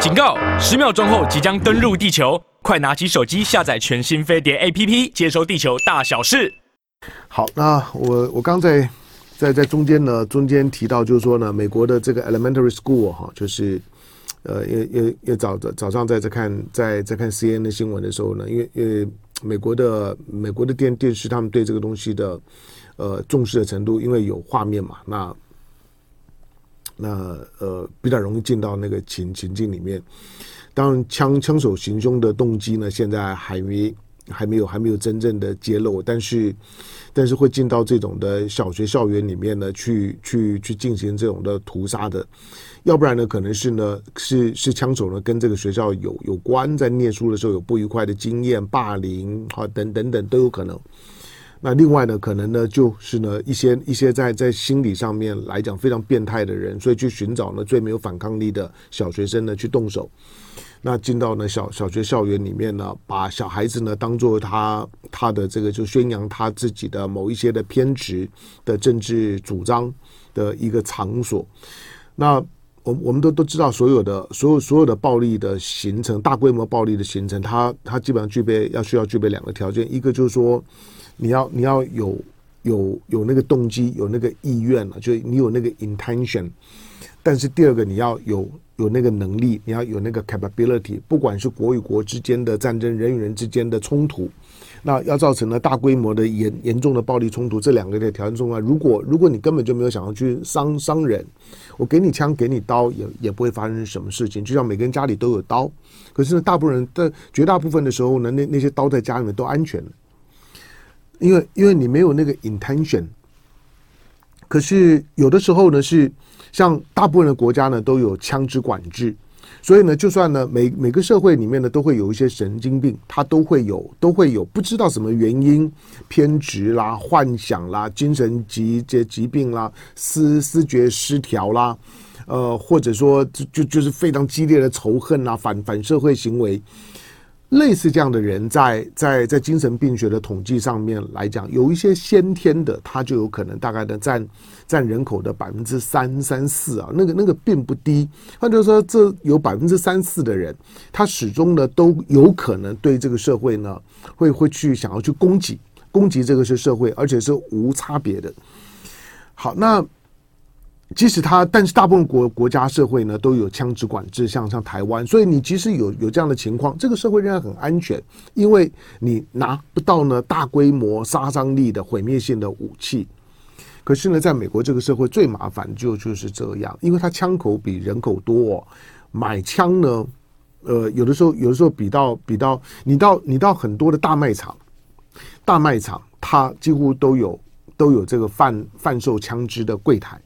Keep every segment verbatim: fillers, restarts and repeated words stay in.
警告！十秒钟后即将登陆地球，快拿起手机下载全新飞碟 A P P， 接收地球大小事。 好，那我我刚在在在中间呢，中间提到就是说呢，美国的这个 elementary school 哈，就是呃，也也也早早上在在看在在看 C N N 的新闻的时候呢，因为因为美国的美国的电电视他们对这个东西的呃重视的程度，因为有画面嘛，那。那呃比较容易进到那个情情境里面。当然枪枪手行凶的动机呢，现在还没还没有还没有真正的揭露，但是但是会进到这种的小学校园里面呢，去去去进行这种的屠杀的。要不然呢，可能是呢是是枪手呢跟这个学校有有关，在念书的时候有不愉快的经验、霸凌啊等等等都有可能。那另外呢，可能呢就是呢一些一些在在心理上面来讲非常变态的人，所以去寻找呢最没有反抗力的小学生呢去动手。那进到呢小小学校园里面呢，把小孩子呢当做他他的这个就宣扬他自己的某一些的偏执的政治主张的一个场所。那我我们都都知道，所有的所有所有的暴力的形成，大规模暴力的形成，它它基本上具备要需要具备两个条件，一个就是说。你要你要有有有那个动机，有那个意愿了，就你有那个 intention。但是第二个，你要有有那个能力，你要有那个 capability。不管是国与国之间的战争，人与人之间的冲突，那要造成了大规模的严严重的暴力冲突，这两个的条件重要。如果如果你根本就没有想要去伤伤人，我给你枪给你刀也也不会发生什么事情。就像每个人家里都有刀，可是呢，大部分人的绝大部分的时候呢，那那些刀在家里面都安全了。因为因为你没有那个 intention。 可是有的时候呢，是像大部分的国家呢都有枪支管制，所以呢就算呢每每个社会里面呢都会有一些神经病，他都会有都会有不知道什么原因偏执啦、幻想啦、精神疾疾病啦、思思觉失调啦，呃或者说就就就是非常激烈的仇恨啊、反反社会行为。类似这样的人在在在精神病学的统计上面来讲，有一些先天的，他就有可能大概的占占人口的百分之三三四啊，那个那个并不低。换句话说，这有百分之三四的人，他始终呢都有可能对这个社会呢会会去想要去攻击攻击这个是社会，而且是无差别的。好，那。即使他，但是大部分国国家社会呢都有枪支管制，像像台湾，所以你即使有有这样的情况，这个社会仍然很安全，因为你拿不到呢大规模杀伤力的毁灭性的武器。可是呢，在美国这个社会最麻烦就就是这样，因为它枪口比人口多，哦，买枪呢，呃，有的时候有的时候比到比到你到你到很多的大卖场，大卖场它几乎都有都有这个贩贩售枪支的柜台。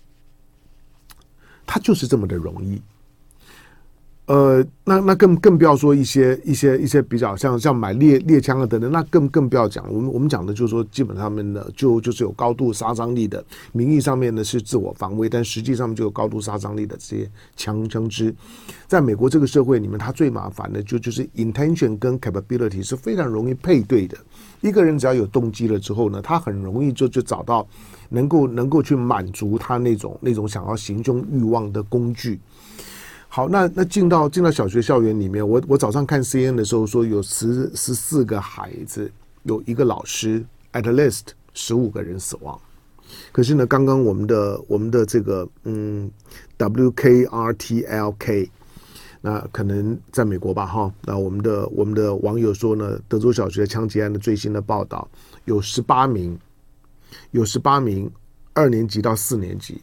它就是这么的容易，呃，那那更更不要说一些一些一些比较像像买猎猎枪啊等等，那更更不要讲。我们我们讲的就是说，基本上面呢，就就是有高度杀伤力的，名义上面呢是自我防卫，但实际上面就有高度杀伤力的这些枪枪支。在美国这个社会里面，它最麻烦的就就是 intention 跟 capability 是非常容易配对的。一个人只要有动机了之后呢，他很容易就就找到能够能够去满足他那种那种想要行凶欲望的工具。好，那那进到进到小学校园里面，我我早上看 C N N 的时候说有十十四个孩子，有一个老师 at least 十五个人死亡。可是呢，刚刚我们的我们的这个嗯 W K R T L K。那可能在美国吧，哈。那我们的我们的网友说呢，德州小学枪击案的最新的报道，有十八名，有十八名二年级到四年级，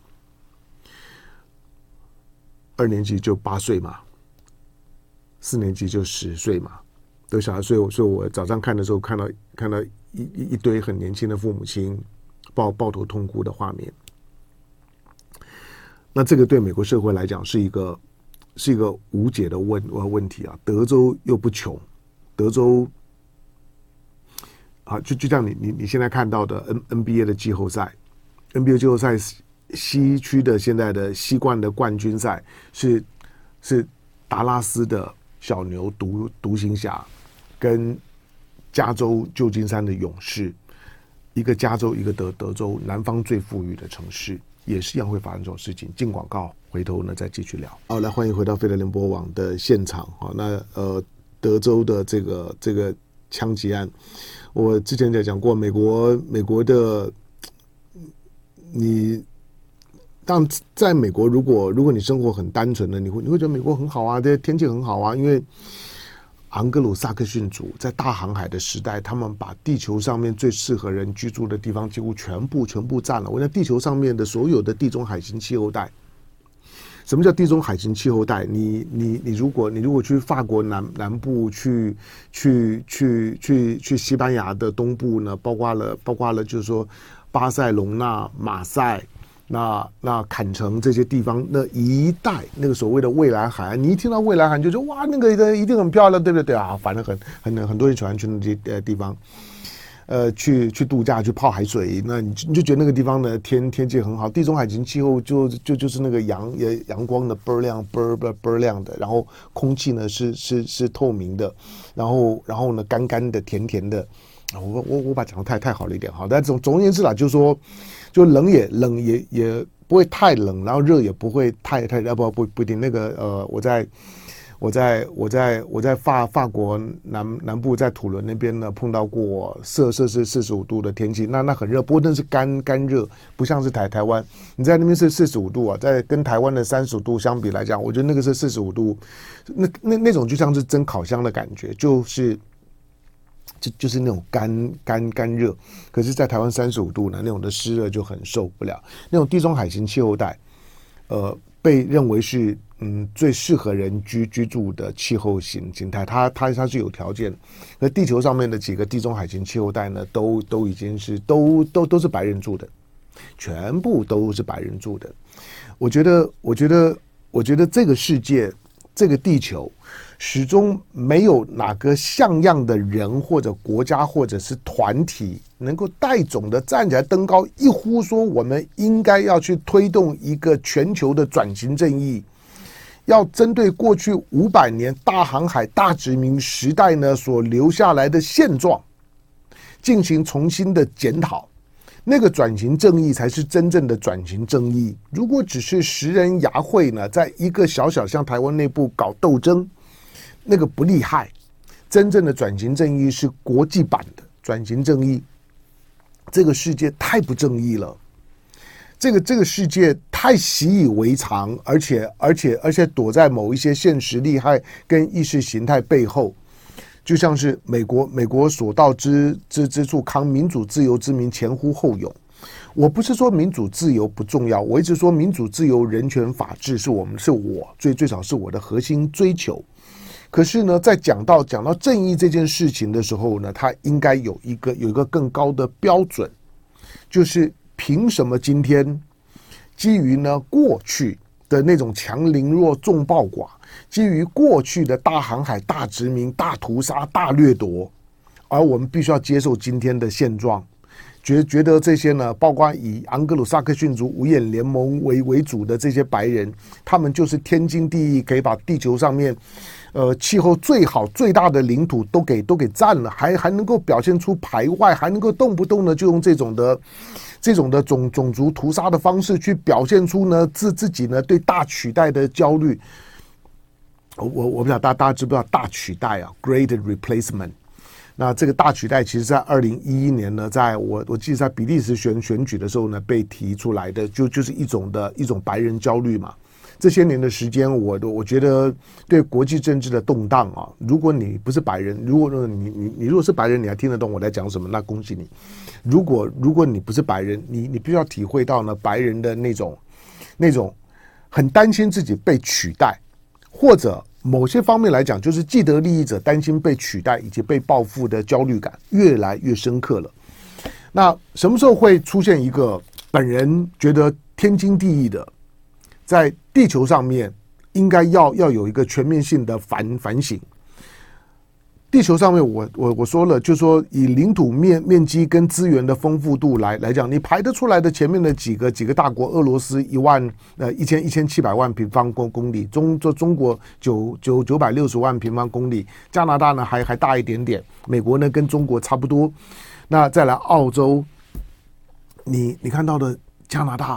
二年级就八岁嘛，四年级就十岁嘛，都小孩。所以，所以我早上看的时候，看到看到一一堆很年轻的父母亲抱抱头痛哭的画面。那这个对美国社会来讲是一个。是一个无解的问问题啊！德州又不穷，德州啊，就就像你你你现在看到的 N N B A 的季后赛 ，N B A 季后赛西区的现在的西冠的冠军赛是是达拉斯的小牛独独行侠跟加州旧金山的勇士，一个加州一个德德州，南方最富裕的城市。 也是一样会发生这种事情。进广告，回头呢再继续聊。好，来欢迎回到飞碟联播网的现场。好，那呃，德州的这个这个枪击案，我之前也讲过，美国美国的你。但在美国，如果如果你生活很单纯的，你会你会觉得美国很好啊，这天气很好啊，因为昂格鲁萨克逊族在大航海的时代，他们把地球上面最适合人居住的地方几乎全部全部占了。我讲地球上面的所有的地中海型气候带，什么叫地中海型气候带？你你你如果你如果去法国南南部，去去去去去西班牙的东部呢，包括了包括了就是说巴塞隆纳、马赛。那那坎城这些地方，那一带那个所谓的蔚蓝海岸，你一听到蔚蓝海岸就说哇，那个一定很漂亮，对不对？对啊，反正很很很多人喜欢去那些呃地方，呃，去去度假，去泡海水，那你就你就觉得那个地方呢天天气很好，地中海型气候就就就是那个阳阳光的倍儿亮倍儿倍儿倍儿亮的，然后空气呢是是是透明的，然后然后呢干干的甜甜的。我我我把讲的太太好了一点哈，但总总而言之啦，就是说，就冷也冷也也不会太冷，然后热也不会太太呃不不不一定。那个呃，我在我在我在我在法法国南南部在土伦那边呢碰到过摄摄氏四十五度的天气，那那很热，不过那是干干热，不像是台台湾，你在那边是四十五度啊，在跟台湾的三十五度相比来讲，我觉得那个是四十五度，那那那种就像是蒸烤箱的感觉，就是。就就是那种干干干热，可是，在台湾三十五度呢，那种的湿热就很受不了。那种地中海型气候带，呃，被认为是嗯最适合人居居住的气候形形态。它它它是有条件，而地球上面的几个地中海型气候带呢，都都已经是都都都是白人住的，全部都是白人住的。我觉得，我觉得，我觉得这个世界，这个地球。始终没有哪个像样的人或者国家或者是团体能够带种的站起来登高一呼说我们应该要去推动一个全球的转型正义，要针对过去五百年大航海大殖民时代呢所留下来的现状进行重新的检讨，那个转型正义才是真正的转型正义。如果只是识人牙慧呢，在一个小小像台湾内部搞斗争，那个不厉害，真正的转型正义是国际版的转型正义。这个世界太不正义了，这个这个世界太习以为常，而且而且而且躲在某一些现实利害跟意识形态背后，就像是美国美国所到之之之处，扛民主自由之名，前呼后拥。我不是说民主自由不重要，我一直说民主自由、人权、法治是我们是我最最少是我的核心追求。可是呢，在讲到讲到正义这件事情的时候呢，它应该有一个有一个更高的标准，就是凭什么今天基于呢过去的那种强凌弱、众暴寡，基于过去的大航海、大殖民、大屠杀、大掠夺，而我们必须要接受今天的现状？觉觉得这些呢，包括以昂格鲁萨克逊族五眼联盟为为主的这些白人，他们就是天经地义，可以把地球上面，呃，气候最好、最大的领土都给都给占了，还还能够表现出排外，还能够动不动呢就用这种的、这种的种种族屠杀的方式去表现出呢自自己呢对大取代的焦虑。我我我不知道大家大家知不知道大取代啊 ，Great Replacement。那这个大取代，其实在二零一一年呢，在我我记得在比利时选选举的时候呢，被提出来的，就就是一种的一种白人焦虑嘛。这些年的时间，我我觉得对国际政治的动荡啊，如果你不是白人，如果你你你如果是白人，你还听得懂我在讲什么，那恭喜你。如果如果你不是白人，你你必须要体会到呢，白人的那种那种很担心自己被取代，或者。某些方面来讲，就是既得利益者担心被取代以及被报复的焦虑感越来越深刻了。那什么时候会出现一个本人觉得天经地义的，在地球上面应该要要有一个全面性的反反省？地球上面我，我我说了，就是说以领土面面积跟资源的丰富度来来讲，你排得出来的前面的几个几个大国，俄罗斯一万呃一千一千七百万平方公公里，中中中国九九九百六十万平方公里，加拿大呢还还大一点点，美国呢跟中国差不多，那再来澳洲，你你看到的加拿大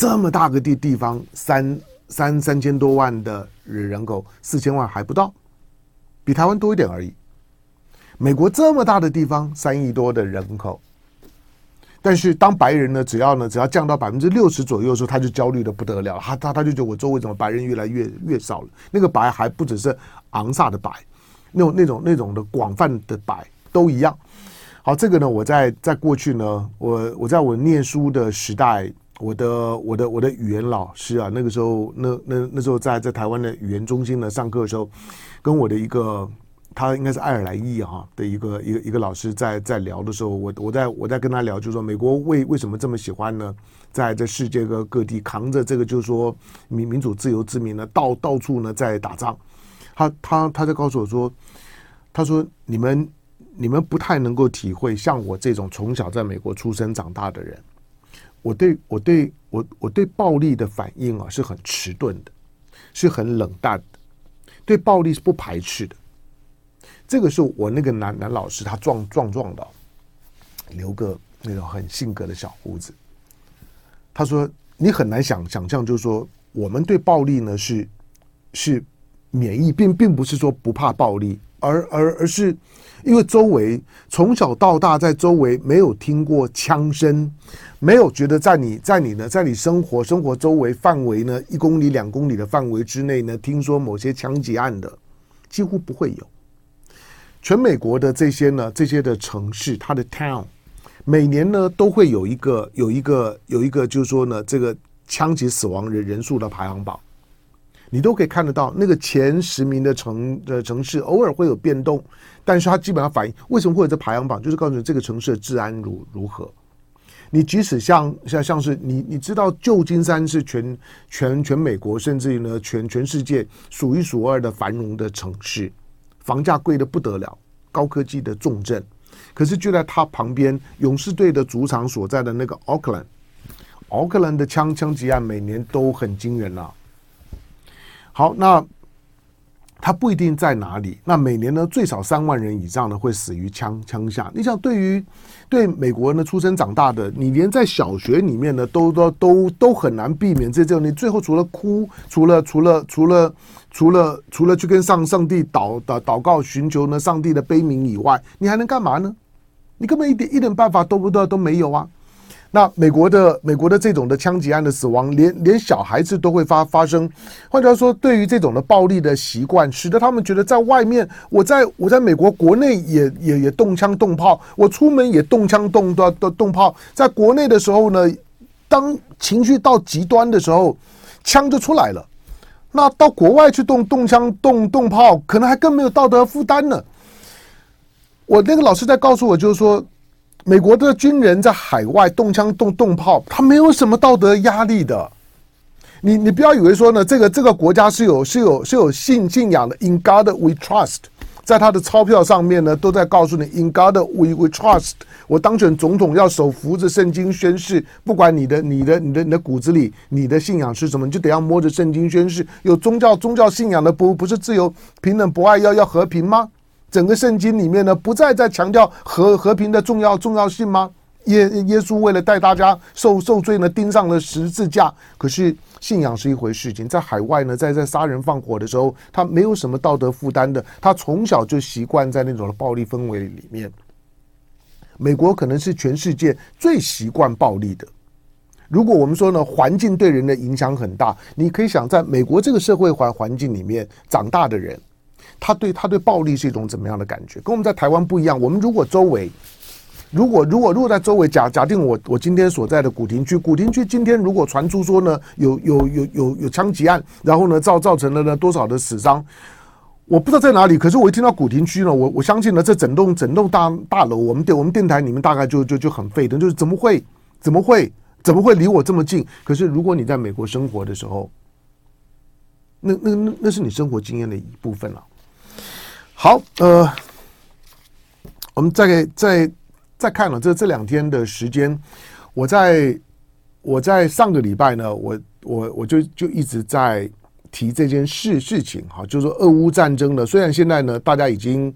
这么大个地地方，三三三千多万的人口，四千万还不到，比台湾多一点而已。美国这么大的地方，三亿多的人口，但是当白人呢，只要呢只要降到百分之六十左右的时候，他就焦虑的不得了，他他他就觉得我周围怎么白人越来越越少了？那个白还不只是昂萨的白，那种那种那种的广泛的白都一样。好，这个呢，我在在过去呢，我我在我念书的时代，我的我的我的语言老师啊，那个时候那那那时候在在台湾的语言中心呢上课的时候，跟我的一个。他应该是爱尔兰裔哈的一个一个一个老师在在聊的时候，我我在我在跟他聊，就是说美国为为什么这么喜欢呢？在这世界各各地扛着这个就是说民民主自由之名呢，到到处呢在打仗。他他他在告诉我说，他说你们你们不太能够体会像我这种从小在美国出生长大的人，我对我对我我对暴力的反应啊是很迟钝的，是很冷淡的，对暴力是不排斥的。这个是我那个男男老师，他壮壮壮的，留个那种很性格的小胡子。他说：“你很难想想象，就是说我们对暴力呢是是免疫，并并不是说不怕暴力，而而而是因为周围从小到大在周围没有听过枪声，没有觉得在你在你呢在你生活生活周围范围呢一公里两公里的范围之内呢，听说某些枪击案的几乎不会有。”全美国的这些呢，这些的城市，它的 town， 每年呢都会有一个有一个有一个，就是说呢，这个枪击死亡人人数的排行榜，你都可以看得到，那个前十名的城的城市偶尔会有变动，但是它基本上反映为什么会有这排行榜，就是告诉你这个城市的治安如如何。你即使像像像是你你知道旧金山是全全全美国甚至于呢全全世界数一数二的繁荣的城市。房价贵得不得了，高科技的重镇，可是就在它旁边，勇士队的主场所在的那个奥克兰，奥克兰的枪枪击案每年都很惊人啊。好，那它不一定在哪里，那每年呢最少三万人以上呢会死于枪枪下。你想，对于对美国呢出生长大的，你连在小学里面呢都都都都很难避免这种，你最后除了哭，除了除了除了除了除了去跟上上帝祷祷祷告，寻求呢上帝的悲悯以外，你还能干嘛呢？你根本一点一点办法都不都都没有啊。那美国的美国的这种的枪击案的死亡，连连小孩子都会发发生。换句话说，对于这种的暴力的习惯，使得他们觉得在外面，我在我在美国国内也也也动枪动炮，我出门也动枪动动动炮。在国内的时候呢，当情绪到极端的时候，枪就出来了。那到国外去动动枪动动炮，可能还更没有道德负担呢。我那个老师在告诉我，就是说。美国的军人在海外动枪动动炮，他没有什么道德压力的。你你不要以为说呢，这个这个国家是有是有是有信信仰的 ，In God we trust， 在他的钞票上面呢，都在告诉你 In God we we trust。我当选总统要手扶着圣经宣誓，不管你的你的你的你的骨子里你的信仰是什么，你就得要摸着圣经宣誓。有宗教宗教信仰的不不是自由平等博爱要要和平吗？整个圣经里面呢，不再在强调和和平的重要重要性吗？耶耶稣为了带大家受受罪呢，钉上了十字架。可是信仰是一回事情，在海外呢，在在杀人放火的时候，他没有什么道德负担的，他从小就习惯在那种暴力氛围里面。美国可能是全世界最习惯暴力的。如果我们说呢，环境对人的影响很大，你可以想，在美国这个社会环环境里面长大的人。他对他对暴力是一种怎么样的感觉？跟我们在台湾不一样。我们如果周围，如果如果如果在周围假假定我我今天所在的古亭区，古亭区今天如果传出说呢有有有有有枪击案，然后呢造造成了呢多少的死伤，我不知道在哪里。可是我一听到古亭区呢，我我相信呢这整栋整栋大大楼，我们电我们电台里面大概就就就很沸腾，就是怎么会怎么会怎么会离我这么近？可是如果你在美国生活的时候，那那那那是你生活经验的一部分了。好，呃，我们再再再看了这这两天的时间，我在我在上个礼拜呢，我我我就就一直在提这件事事情哈，就是说俄乌战争呢，虽然现在呢大家已经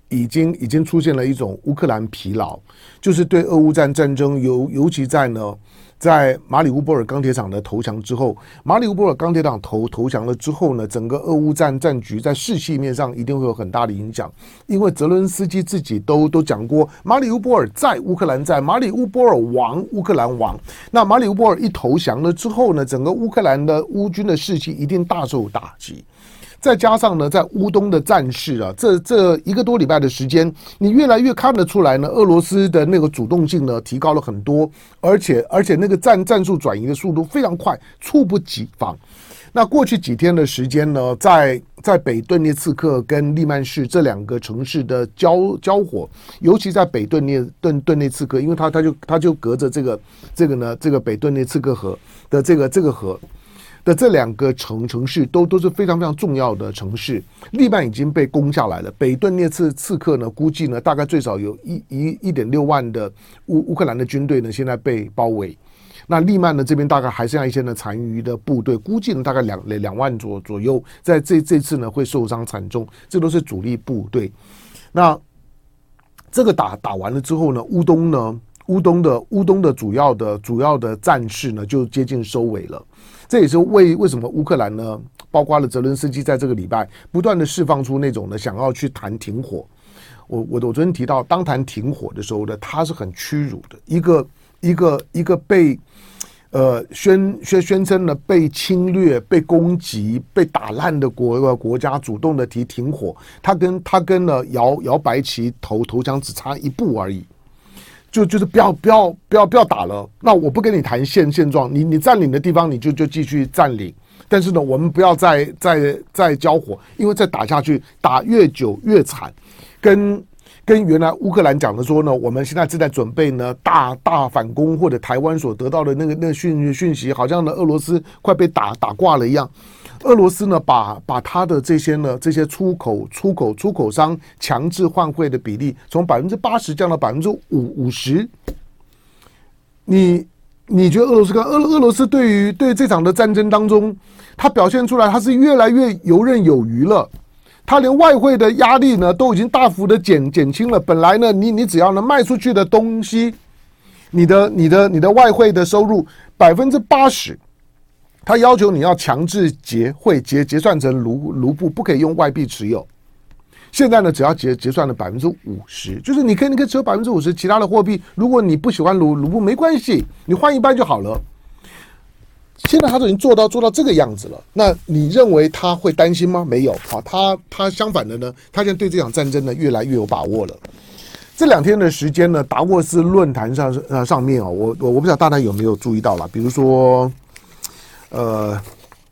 已经已经出现了一种乌克兰疲劳，就是对俄乌战战争尤尤其在呢。在马里乌波尔钢铁厂的投降之后，马里乌波尔钢铁厂投投降了之后呢，整个俄乌战战局在士气面上一定会有很大的影响，因为泽伦斯基自己都都讲过，马里乌波尔在，乌克兰在，马里乌波尔亡，乌克兰亡。那马里乌波尔一投降了之后呢，整个乌克兰的乌军的士气一定大受打击。再加上呢，在乌东的战事啊，这这一个多礼拜的时间，你越来越看得出来呢，俄罗斯的那个主动性呢提高了很多，而且而且那个战战术转移的速度非常快，猝不及防。那过去几天的时间呢，在在北顿涅茨克跟利曼市这两个城市的交交火，尤其在北顿涅顿顿涅茨克，因为它它就它就隔着这个这个呢这个北顿涅茨克河的这个这个河。的这两个城城市都都是非常非常重要的城市，利曼已经被攻下来了，北顿涅茨刺客呢，估计呢大概最少有一一一点六万的乌乌克兰的军队呢，现在被包围。那利曼呢这边大概还剩下一些呢残余的部队，估计呢大概两两万左左右，在这这次呢会受伤惨重，这都是主力部队。那这个打打完了之后呢，乌东呢？乌东的乌东的主要的主要的战事呢，就接近收尾了。这也是为为什么乌克兰呢，包括了泽伦斯基在这个礼拜不断的释放出那种呢想要去谈停火。我我我昨天提到，当谈停火的时候呢，他是很屈辱的，一个一个一个被呃宣宣宣称呢被侵略、被攻击、被打烂的国国家主动的提停火，他跟他跟呢摇摇白旗投投降只差一步而已。就就是不要不要不要不要打了，那我不跟你谈现现状，你你占领的地方你就就继续占领，但是呢，我们不要再再再交火，因为再打下去，打越久越惨。跟跟原来乌克兰讲的说呢，我们现在正在准备呢大大反攻，或者台湾所得到的那个那个讯讯息，好像呢俄罗斯快被打打挂了一样。俄罗斯呢，把把它的这些呢，这些出口出口出口商强制换汇的比例从百分之八十降到百分之五五十。你你觉得俄罗斯跟俄俄罗斯对于对这场的战争当中，它表现出来，它是越来越游刃有余了。它连外汇的压力呢，都已经大幅的减减轻了。本来呢，你你只要呢卖出去的东西，你的你的你的外汇的收入百分之八十。他要求你要强制结汇结结算成卢卢布，不可以用外币持有。现在呢，只要结结算了百分之五十，就是你可以你可以持有百分之五十，其他的货币，如果你不喜欢卢卢布没关系，你换一半就好了。现在他都已经做到做到这个样子了，那你认为他会担心吗？没有啊，他他相反的呢，他现在对这场战争呢越来越有把握了。这两天的时间呢，达沃斯论坛上呃上面哦，我我我不知道大家有没有注意到啦，比如说。呃，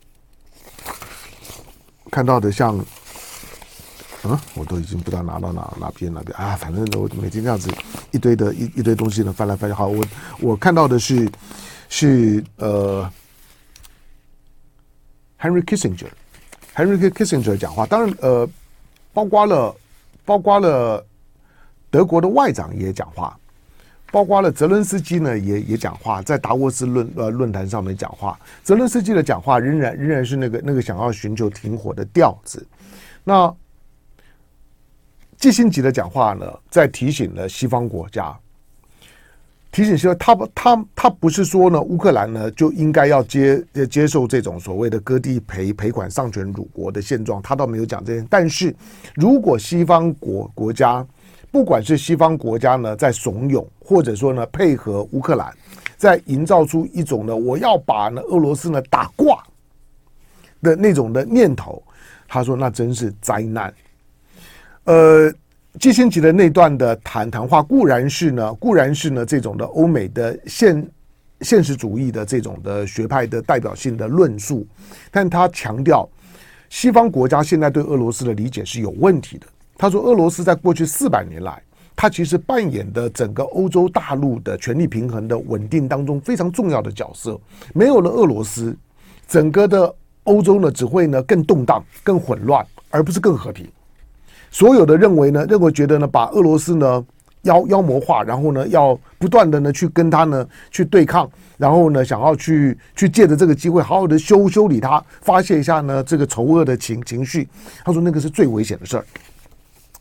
看到的像，嗯，我都已经不知道拿到哪哪边哪边啊，反正我每天这样子一堆的一一堆东西呢翻来翻去。好，我我看到的是是呃 ，Henry Kissinger，Henry Kissinger 讲话，当然呃，包括了包括了德国的外长也讲话。包括了泽伦斯基呢，也也讲话，在达沃斯论呃论坛上面讲话。泽伦斯基的讲话仍然仍然是那个那个想要寻求停火的调子。那基辛格的讲话呢，在提醒了西方国家，提醒说他他他不是说呢，乌克兰呢就应该要接接受这种所谓的割地赔赔款丧权辱国的现状，他倒没有讲这些。但是如果西方国国家不管是西方国家呢在怂恿，或者说呢配合乌克兰，在营造出一种呢我要把呢俄罗斯呢打挂的那种的念头，他说那真是灾难。呃，基辛格的那段的谈谈话固然是呢固然是呢这种的欧美的现现实主义的这种的学派的代表性的论述，但他强调西方国家现在对俄罗斯的理解是有问题的。他说，俄罗斯在过去四百年来，他其实扮演的整个欧洲大陆的权力平衡的稳定当中非常重要的角色。没有了俄罗斯，整个的欧洲呢只会呢更动荡、更混乱，而不是更和平。所有的认为呢，认为觉得呢，把俄罗斯呢妖妖魔化，然后呢要不断的呢去跟他呢去对抗，然后呢想要去去借着这个机会好好的修修理他，发泄一下呢这个仇恶的情情绪。他说那个是最危险的事儿。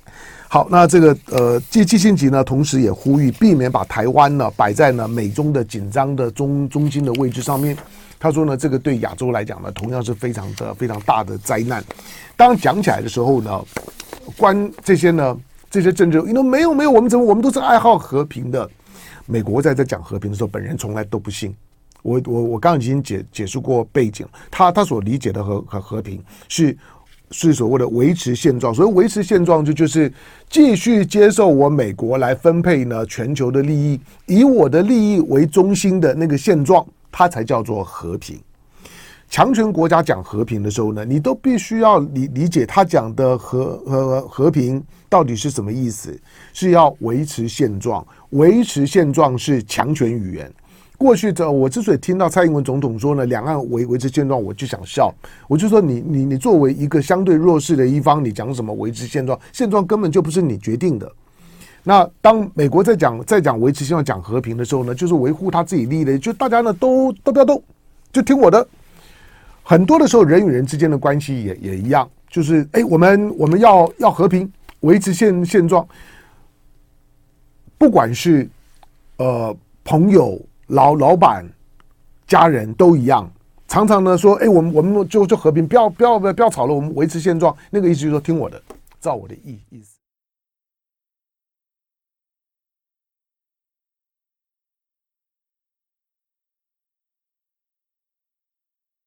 好，那这个呃，季季辛吉呢，同时也呼吁避免把台湾呢摆在呢美中的紧张的中中心的位置上面。他说呢，这个对亚洲来讲呢，同样是非常的非常大的灾难。当讲起来的时候呢，关这些呢这些政治，因为没有没有，我们怎么我们都是爱好和平的。美国在这讲和平的时候，本人从来都不信。我我我刚刚已经解解释过背景，他他所理解的和和和平是。是所谓的维持现状，所谓维持现状就就是继续接受我美国来分配呢全球的利益，以我的利益为中心的那个现状，它才叫做和平。强权国家讲和平的时候呢，你都必须要理理解他讲的和和和平到底是什么意思，是要维持现状，维持现状是强权语言。过去的我之所以听到蔡英文总统说呢，两岸维维持现状，我就想笑。我就说你你你作为一个相对弱势的一方，你讲什么维持现状？现状根本就不是你决定的。那当美国在讲在讲维持现状、讲和平的时候呢，就是维护他自己利益的，就大家呢都都不要动，就听我的。很多的时候，人与人之间的关系也也一样，就是哎，我们我们要要和平，维持现现状，不管是呃朋友。老老板、家人都一样，常常呢说：“哎，我们我们就就和平，不要不要不要吵了，我们维持现状。”那个意思就是说，听我的，照我的意意思。